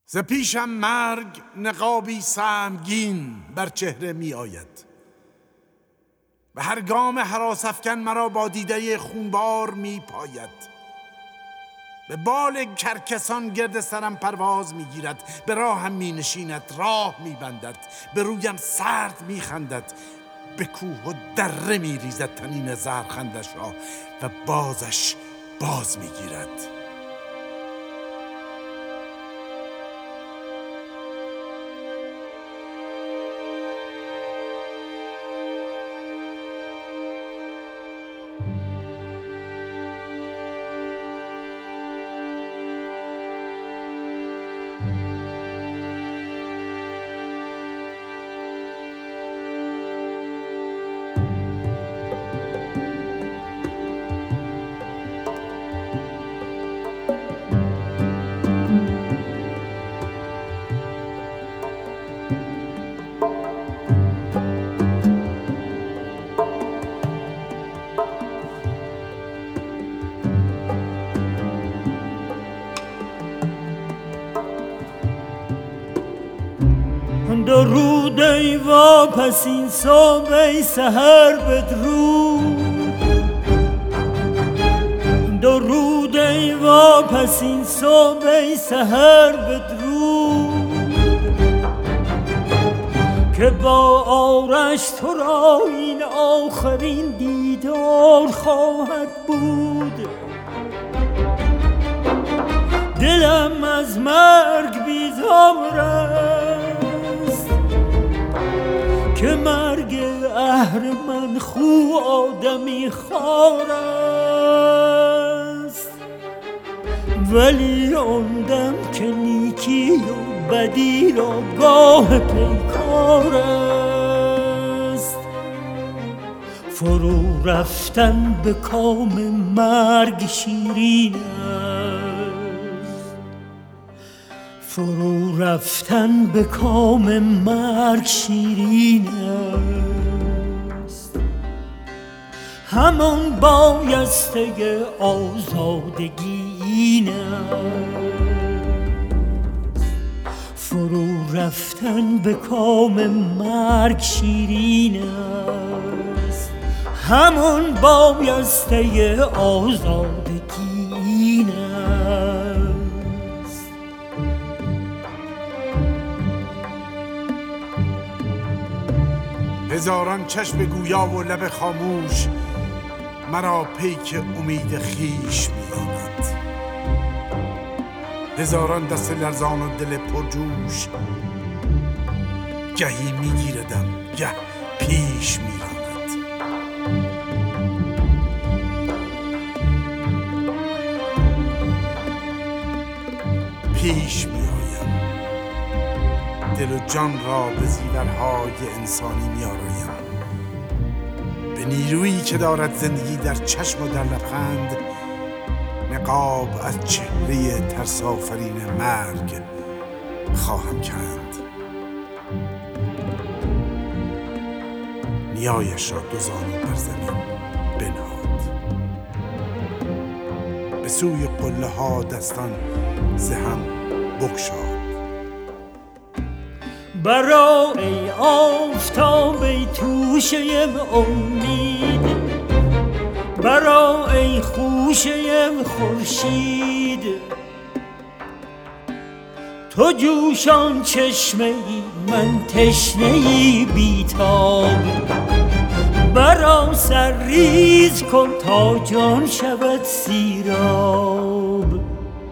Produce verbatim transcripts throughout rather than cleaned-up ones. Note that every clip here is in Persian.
ز پیشم مرگ نقابی سهمگین بر چهره می آید. به هر گام هراس‌افکن مرا با دیده خونبار می پاید. به بال کرکسان گرد سرم پرواز می گیرد. به راهم می نشیند، راه می بندد. به رویم سرد می خندد. به کوه و دره می ریزد تنین زهرخندش را و بازش باز می گیرد. درود ای واپس این صبح ای سحر بدرود. درود ای واپس این صبح ای سحر بدرود که با آرش تو را این آخرین دیدار خواهد بود. دلم از مرگ بیزار است که مرگ اهرمن خو آدمی خوار است، ولی آن دم که نیکی و بدی را گاه پیکار است. فرو رفتن به کام مرگ شیرین است، فرو رفتن به کام مرگ شیرین است. همان بایسته آزادگی این است، فرو رفتن به کام مرگ شیرین است. همان بایسته آزادگی این است. هزاران چشم گویا و لب خاموش مرا پیک امید خیش می‌داند. هزاران دست لرزان و دل پرجوش گهی میگیردم گه پیش میراند. پیش میآیم، دل و جان را به زیورهای انسانی میآرایم. به نیرویی که دارد زندگی در چشم و در لبخند نقاب از چهره ترس‌آفرین مرگ خواهم کند. نیایش را دو زانو بر زمین بنهاد، به سوی قله ها دستان ز هم بگشاد. برا ای آفتاب ای توشه امید، برا ای خوشه خورشید. تو جوشان چشمه ای من تشنه ای بیتاب. برا سر ریز کن تا جان شود سیراب.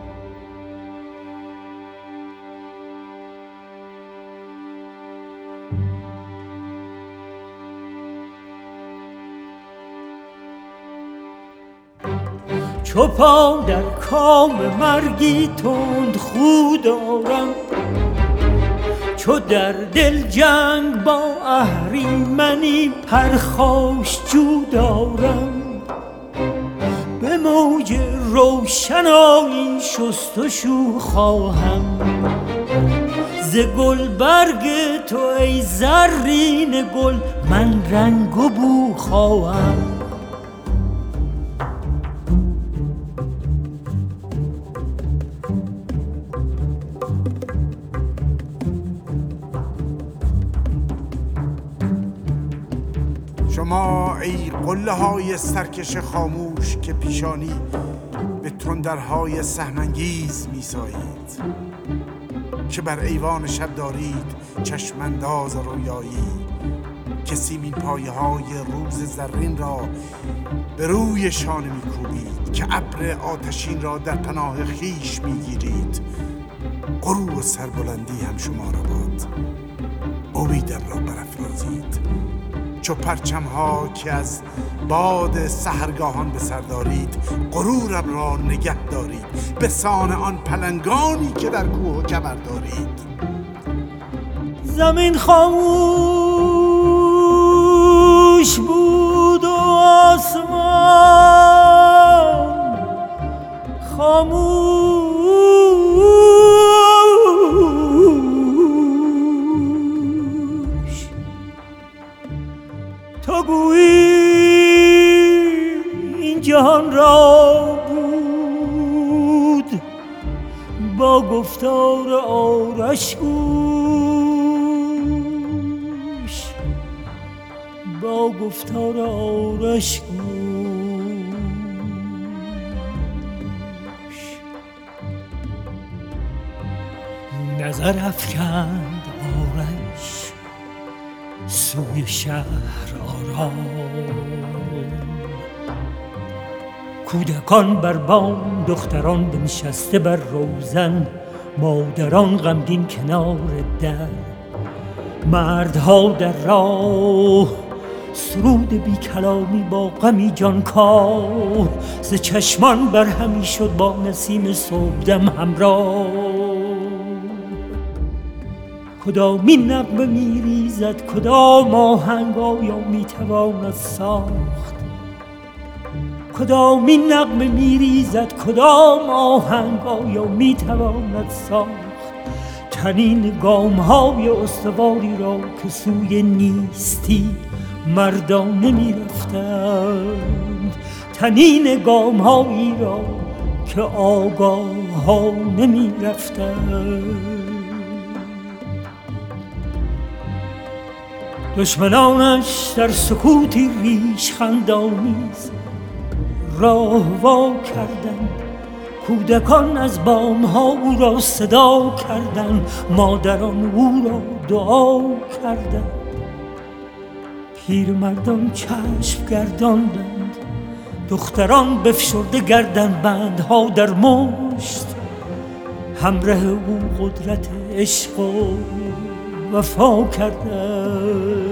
چو پا در کام مرگی تند خو دارم، چو در دل جنگ با اهریمنی پرخاشجو دارم. به موج روشنایی شستشو خواهم ز گل برگ تو ای زرین گل من رنگ و بو خواهم. شما ای قله های سرکش خاموش که پیشانی به تندرهای سهمانگیز میسایید، که بر ایوان شب دارید چشمانداز رویایی، که سیمین پایه های روز زرین را به روی شانه میکوبید، که ابر آتشین را در پناه خیش میگیرید. غرور و سربلندی هم شما را باد، امیدم را برافرازید. چو پرچم ها که از باد سحرگاهان به سر دارید، غرورم را نگه دارید به سان آن پلنگانی که در کوه و کبر دارید. زمین خاموش بود و آسمان خاموش، تو گویی این جهان را بود با گفتار آرش گوش، با گفتار آرش گوش. نظر افکند آرش سوی شهر آرام، کودکان بر بام، دختران بنشسته بر روزن، مادران غمگین کنار در، مردها در راه سرود بی کلامی با غمی جانکاه، ز چشمان بر همی شد با نسیم صبحدم همراه. کدامین نغمه می ریزد، کدام آهنگ آیا می تواند ساخت، کدامین نغمه می ریزد، کدام آهنگ آیا می تواند ساخت. تنین گام های استواری را که سوی نیستی مردانه می رفتند، تنین گام هایی را که آگاهانه می رفتند. دشمنانش در سکوتی ریش خندآمیز راه وا کردند، کودکان از بامها او را صدا کردند، مادران او را دعا کردند، پیرمردان چشم گرداندند، دختران بفشرده گردن بندها در مشت، همراه او قدرت عشق و وفا کردند،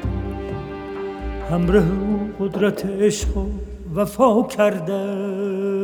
همراه او قدرت عشق و وفا کردند.